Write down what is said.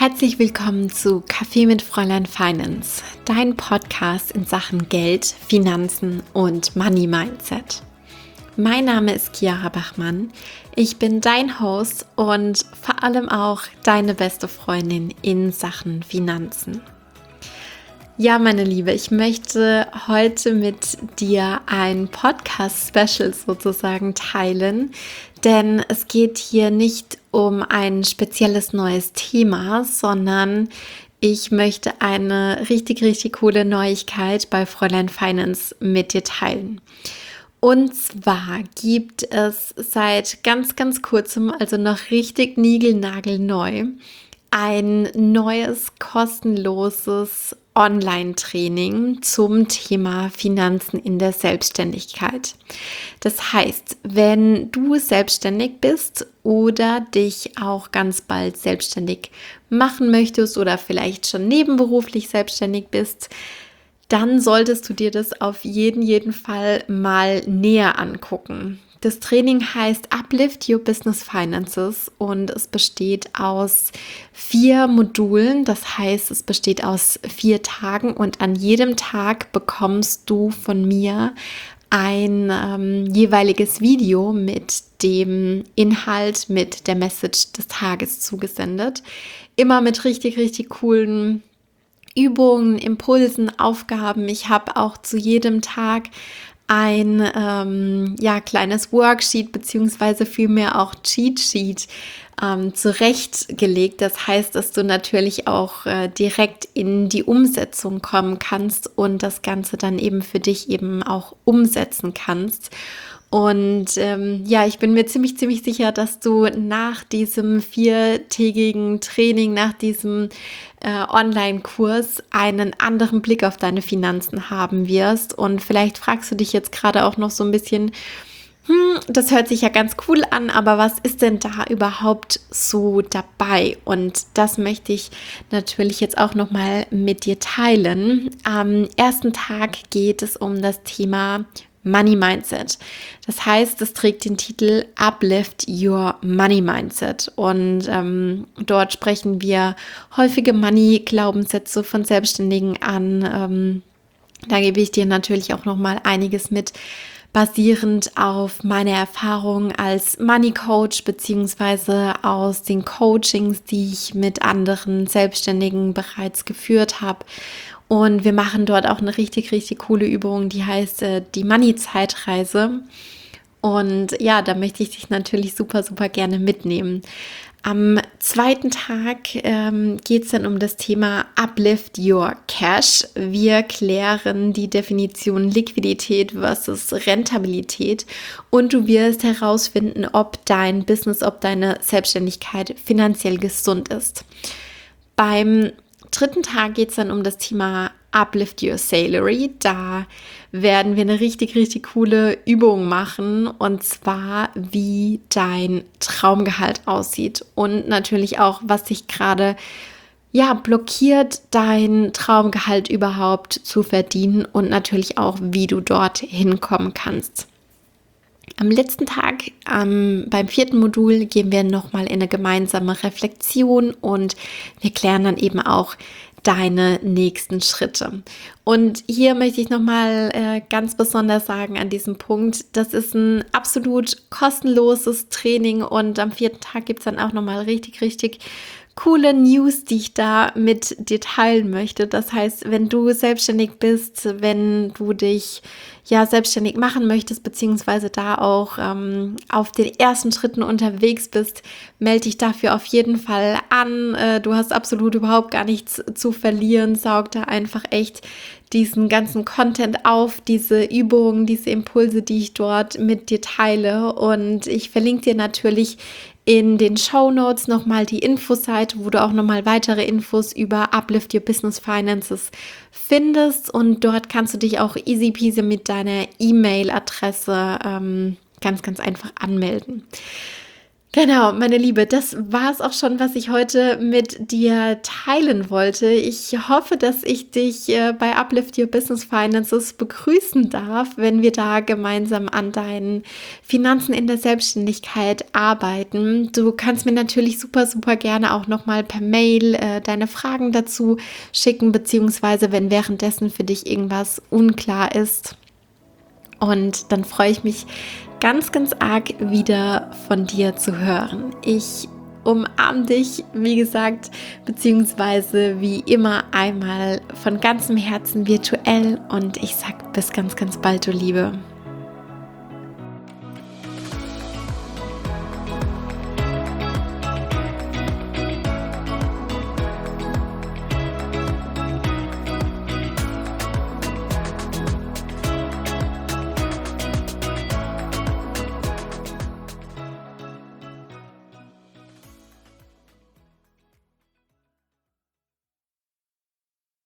Herzlich willkommen zu Kaffee mit Fräulein Finance, dein Podcast in Sachen Geld, Finanzen und Money Mindset. Mein Name ist Chiara Bachmann, ich bin dein Host und vor allem auch deine beste Freundin in Sachen Finanzen. Ja, meine Liebe, ich möchte heute mit dir ein Podcast-Special sozusagen teilen, denn es geht hier nicht um ein spezielles neues Thema, sondern ich möchte eine richtig coole Neuigkeit bei Fräulein Finance mit dir teilen. Und zwar gibt es seit ganz kurzem, also noch richtig niegelnagelneu, ein neues kostenloses Online-Training zum Thema Finanzen in der Selbstständigkeit. Das heißt, wenn du selbstständig bist oder dich auch ganz bald selbstständig machen möchtest oder vielleicht schon nebenberuflich selbstständig bist, dann solltest du dir das auf jeden Fall mal näher angucken. Das Training heißt Uplift Your Business Finances und es besteht aus 4 Modulen. Das heißt, es besteht aus 4 Tagen und an jedem Tag bekommst du von mir ein jeweiliges Video mit dem Inhalt, mit der Message des Tages zugesendet. Immer mit richtig coolen Übungen, Impulsen, Aufgaben. Ich habe auch zu jedem Tag ein kleines Worksheet beziehungsweise vielmehr auch Cheat-Sheet zurechtgelegt. Das heißt, dass du natürlich auch direkt in die Umsetzung kommen kannst und das Ganze dann eben für dich eben auch umsetzen kannst. Und ich bin mir ziemlich sicher, dass du nach diesem 4-tägigen Training, nach diesem Online-Kurs einen anderen Blick auf deine Finanzen haben wirst. Und vielleicht fragst du dich jetzt gerade auch noch so ein bisschen, das hört sich ja ganz cool an, aber was ist denn da überhaupt so dabei? Und das möchte ich natürlich jetzt auch nochmal mit dir teilen. Am ersten Tag geht es um das Thema Money Mindset. Das heißt, es trägt den Titel Uplift Your Money Mindset und dort sprechen wir häufige Money-Glaubenssätze von Selbstständigen an. Da gebe ich dir natürlich auch nochmal einiges mit, basierend auf meiner Erfahrung als Money Coach beziehungsweise aus den Coachings, die ich mit anderen Selbstständigen bereits geführt habe. Und wir machen dort auch eine richtig coole Übung, die heißt die Money-Zeitreise. Und ja, da möchte ich dich natürlich super gerne mitnehmen. Am zweiten Tag geht es dann um das Thema Uplift Your Cash. Wir klären die Definition Liquidität versus Rentabilität und du wirst herausfinden, ob dein Business, ob deine Selbstständigkeit finanziell gesund ist. Beim dritten Tag geht es dann um das Thema Uplift Your Salary. Da werden wir eine richtig coole Übung machen und zwar, wie dein Traumgehalt aussieht und natürlich auch, was dich gerade blockiert, dein Traumgehalt überhaupt zu verdienen und natürlich auch, wie du dort hinkommen kannst. Am letzten Tag, beim 4. Modul, gehen wir nochmal in eine gemeinsame Reflexion und wir klären dann eben auch deine nächsten Schritte. Und hier möchte ich nochmal ganz besonders sagen an diesem Punkt, das ist ein absolut kostenloses Training und am 4. Tag gibt es dann auch nochmal richtig coole News, die ich da mit dir teilen möchte. Das heißt, wenn du selbstständig bist, wenn du dich selbstständig machen möchtest, beziehungsweise da auch auf den ersten Schritten unterwegs bist, melde dich dafür auf jeden Fall an. Du hast absolut überhaupt gar nichts zu verlieren. Saug da einfach echt diesen ganzen Content auf, diese Übungen, diese Impulse, die ich dort mit dir teile. Und ich verlinke dir natürlich in den Shownotes nochmal die Infoseite, wo du auch nochmal weitere Infos über Uplift Your Business Finances findest und dort kannst du dich auch easy peasy mit deiner E-Mail-Adresse ganz einfach anmelden. Genau, meine Liebe, das war es auch schon, was ich heute mit dir teilen wollte. Ich hoffe, dass ich dich bei Uplift Your Business Finances begrüßen darf, wenn wir da gemeinsam an deinen Finanzen in der Selbstständigkeit arbeiten. Du kannst mir natürlich super, super gerne auch nochmal per Mail deine Fragen dazu schicken, beziehungsweise wenn währenddessen für dich irgendwas unklar ist. Und dann freue ich mich ganz, ganz arg wieder von dir zu hören. Ich umarme dich, wie gesagt, beziehungsweise wie immer einmal von ganzem Herzen virtuell und ich sage bis ganz, ganz bald, du Liebe.